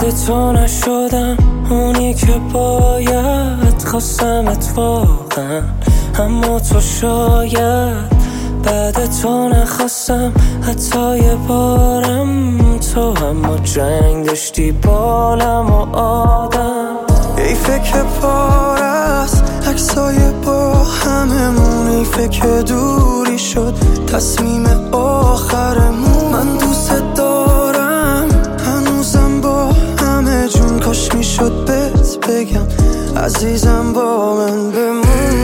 تو نشدم اونی که باید، خواستمت واقعا اما تو شاید بعد تو نخواستم حتی یه بارم. تو اما جنگ داشتی بالم و آدم. حیفه که پار است عکسای با هممون، حیفه که دوری شد تصمیم آخرمون. من دوست دارم هنوزم با همه جون، کاش میشد بهت بگم عزیزم با من بمون.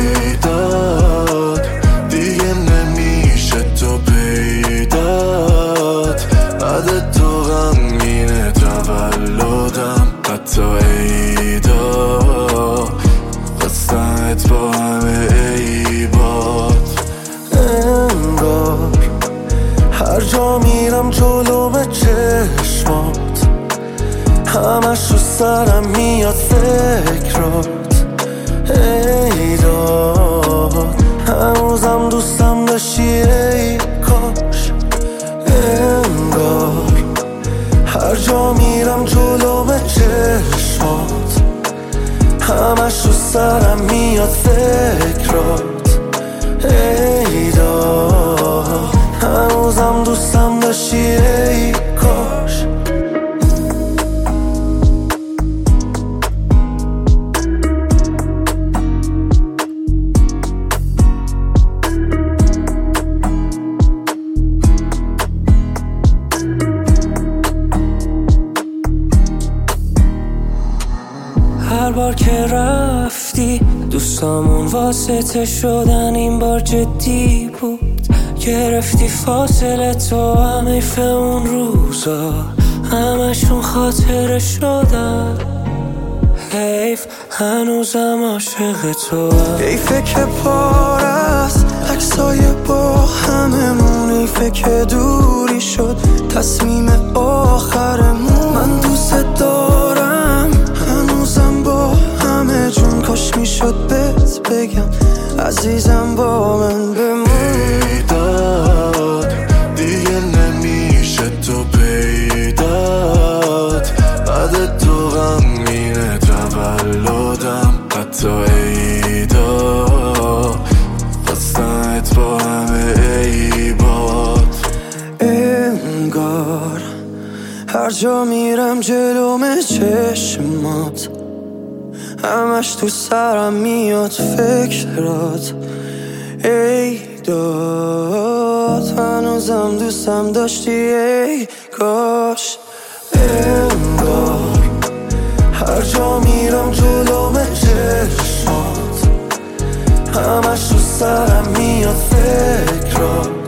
بیداد دیگه نمیشه تو پیدات، بعد تو غمگینه تولدم حتی عیدا، خواستمت با همه عیبات. انگار هر جا میرم جلو به چشمات، همش رو سرم میاد فکرات. ای داد هنوزم دوستم داشتی ای کاش. انگار هر جا میرم جلو به چشمات، همش رو سرم میاد فکرات. ای داد هنوزم دوستم داشتی ای کاش. هر بار که رفتی دوستامون واسطه شدن، این بار جدی بود. گرفتی فاصله تو، هم حیف اون روزا همشون خاطره شدن. حیف هنوزم عاشق تو. حیفه که پار است عکسای با هممون، حیفه که دوری شد تصمیم آخرمون. من دوست دارم هنوزم با همه جون، کاش میشد بهت بگم عزیزم با من بمون. بیداد دیگه نمیشه تو پیدات، بعد تو غمگینه تولدم حتی عیدا، خواستمت با همه عیبات. انگار هر جا میرم جلوم چشمات، همش تو سرم میاد فکرات. ای داد هنوزم دوستم داشتی ای کاش. انگار هر جا میرم جلوم چشمات، همش تو سرم میاد فکرات.